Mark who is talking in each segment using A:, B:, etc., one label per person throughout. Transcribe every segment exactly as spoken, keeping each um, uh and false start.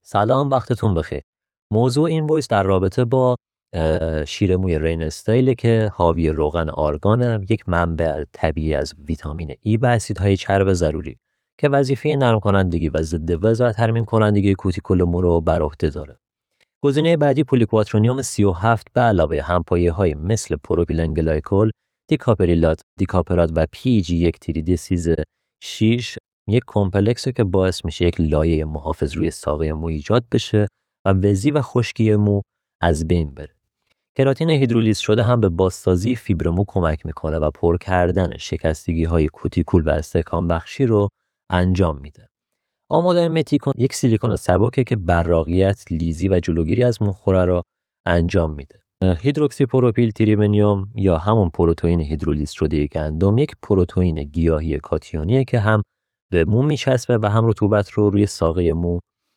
A: سلام، وقتتون بخیر. موضوع این وایس در رابطه با اه، شیر موی رین استایل که حاوی روغن آرگانه، یک منبع طبیعی از ویتامین ای و اسیدهای چرب ضروری که وظیفه نرم کنندگی و ضد وز و ترمیم کنندگی کوتیکول مو رو بر عهده داره. گزینه بعدی پولیکواترونیوم سی و هفت به علاوه همپایه‌های مثل پروپیلن گلایکول، دیکاپریلات، دیکاپرات و پی جی یک تریدیسیز شش یک کمپلکسه که باعث میشه یک لایه محافظ روی ساقه مو ایجاد بشه و وزی و خشکی مو از بین بره. کراتین هیدرولیز شده هم به بازسازی فیبر مو کمک میکنه و پر کردن شکستگی های کوتیکول و استحکام بخشی رو انجام میده. آمادن متیکون یک سیلیکون سبکه که براقیت، لیزی و جلوگیری از موخوره را انجام میده. هیدروکسی پروپیل تریمنیوم یا همون پروتئین هیدرولیز شده گندم یک پروتئین گیاهی کاتیونیه که هم به مو میچسبه و هم رطوبت رو روی ساقه مو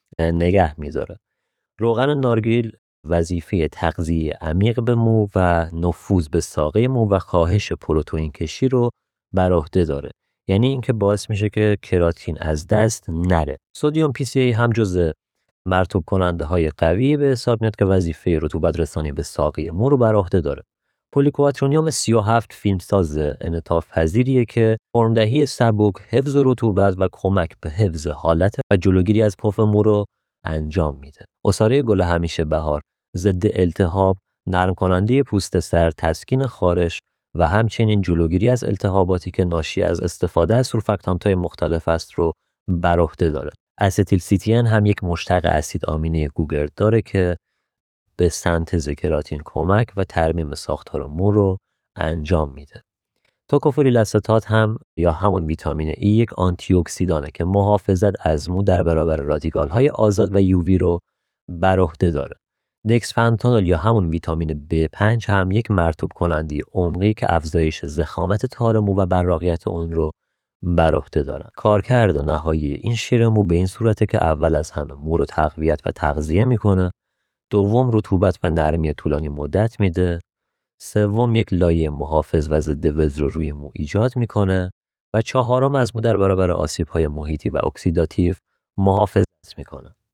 A: نگه میداره. روغن نارگیل وظیفه تغذیه عمیق به مو و نفوذ به ساقه مو و کاهش پروتئین کشی رو بر عهده داره. یعنی اینکه باعث میشه که کراتین از دست نره. سدیم پی سی ای هم جزء مرطوب کننده های قوی به حساب میاد که وظیفه رطوبت رسانی به ساقه مو رو بر عهده داره. پولیکواترونیوم سی و هفت فیلمساز انعطاف پذیریه که فرمدهی سبک، حفظ رطوبت و کمک به حفظ حالت و جلوگیری از پف مو رو انجام میده. عصاره گل همیشه بهار ضد التهاب، نرم کننده پوست سر، تسکین خارش و همچنین جلوگیری از التهاباتی که ناشی از استفاده از سورفاکتانت‌های مختلف است رو بر عهده داره. استیل سیتین هم یک مشتق اسید آمینه گوگرد داره که به سنتز کراتین کمک و ترمیم ساختار مو رو انجام میده. توکوفوریل استات هم یا همون ویتامین ای یک آنتی اکسیدانه که محافظت از مو در برابر رادیکال های آزاد و یووی رو بر عهده داره. دکسپنتانول یا همون ویتامین بی پنج هم یک مرطوب کننده عمقی که افزایش ضخامت تار مو و براقیت اون رو بر عهده داره. کارکرد نهایی این شیر مو به این صورته که اول از همه مو رو تقویت و تغذیه میکنه، دوم رطوبت و نرمی طولانی مدت میده، سوم یک لایه محافظ و ضد وز رو روی مو ایجاد میکنه و چهارم از مو در برابر آسیب‌های محیطی و اکسیداتیو محافظت میکنه.